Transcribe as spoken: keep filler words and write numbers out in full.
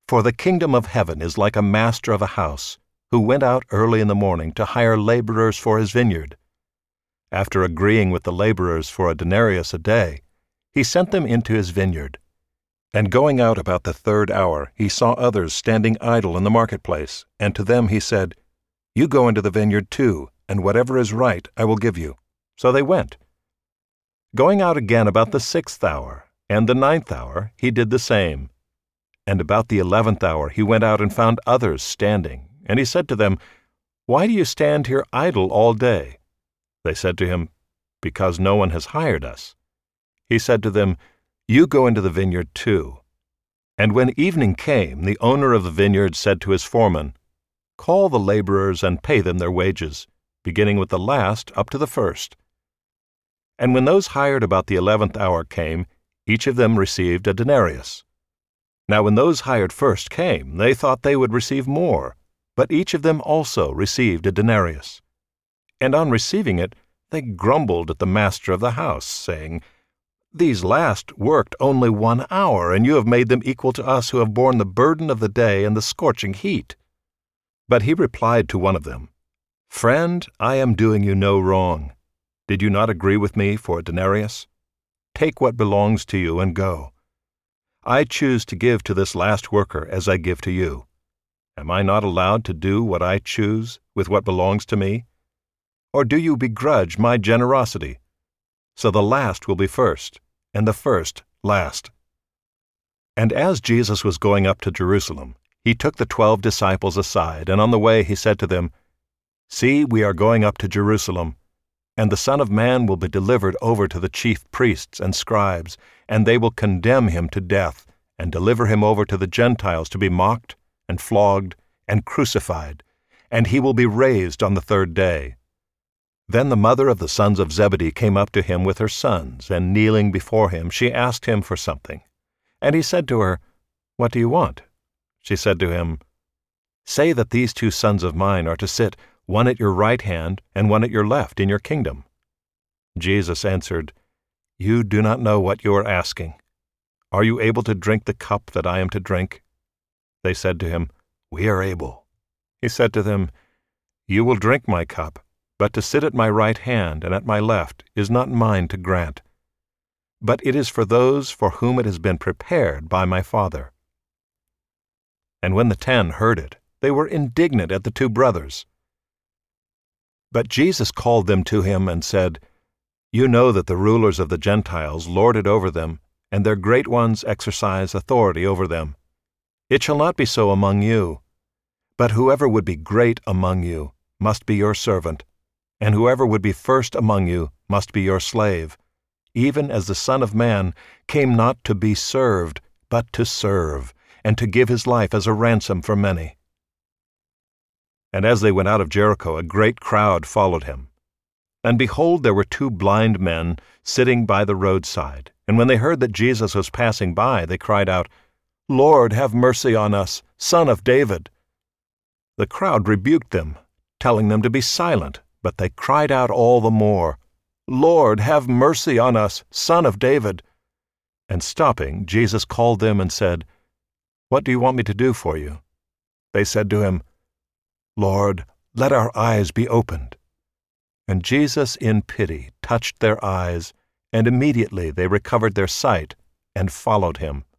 For the kingdom of heaven is like a master of a house, who went out early in the morning to hire laborers for his vineyard. After agreeing with the laborers for a denarius a day, he sent them into his vineyard. And going out about the third hour, he saw others standing idle in the marketplace, and to them he said, You go into the vineyard too, and whatever is right I will give you. So they went. Going out again about the sixth hour, and the ninth hour, he did the same. And about the eleventh hour he went out and found others standing, and he said to them, Why do you stand here idle all day? They said to him, Because no one has hired us. He said to them, You go into the vineyard too. And when evening came, the owner of the vineyard said to his foreman, Call the laborers and pay them their wages, beginning with the last up to the first. And when those hired about the eleventh hour came, each of them received a denarius. Now when those hired first came, they thought they would receive more, but each of them also received a denarius. And on receiving it, they grumbled at the master of the house, saying, These last worked only one hour, and you have made them equal to us who have borne the burden of the day and the scorching heat. But he replied to one of them, Friend, I am doing you no wrong. Did you not agree with me for a denarius? Take what belongs to you and go. I choose to give to this last worker as I give to you. Am I not allowed to do what I choose with what belongs to me? Or do you begrudge my generosity? So the last will be first, and the first last. And as Jesus was going up to Jerusalem, he took the twelve disciples aside, and on the way he said to them, See, we are going up to Jerusalem, and the Son of Man will be delivered over to the chief priests and scribes, and they will condemn him to death, and deliver him over to the Gentiles to be mocked, and flogged, and crucified, and he will be raised on the third day. Then the mother of the sons of Zebedee came up to him with her sons, and kneeling before him, she asked him for something. And he said to her, What do you want? She said to him, Say that these two sons of mine are to sit, one at your right hand and one at your left in your kingdom. Jesus answered, You do not know what you are asking. Are you able to drink the cup that I am to drink? They said to him, We are able. He said to them, You will drink my cup, but to sit at my right hand and at my left is not mine to grant. But it is for those for whom it has been prepared by my Father. And when the ten heard it, they were indignant at the two brothers. But Jesus called them to him and said, You know that the rulers of the Gentiles lord it over them, and their great ones exercise authority over them. It shall not be so among you. But whoever would be great among you must be your servant, and whoever would be first among you must be your slave, even as the Son of Man came not to be served, but to serve, and to give his life as a ransom for many. And as they went out of Jericho, a great crowd followed him. And behold, there were two blind men sitting by the roadside. And when they heard that Jesus was passing by, they cried out, Lord, have mercy on us, Son of David. The crowd rebuked them, telling them to be silent, but they cried out all the more, Lord, have mercy on us, Son of David. And stopping, Jesus called them and said, What do you want me to do for you? They said to him, Lord, let our eyes be opened. And Jesus, in pity, touched their eyes, and immediately they recovered their sight and followed him.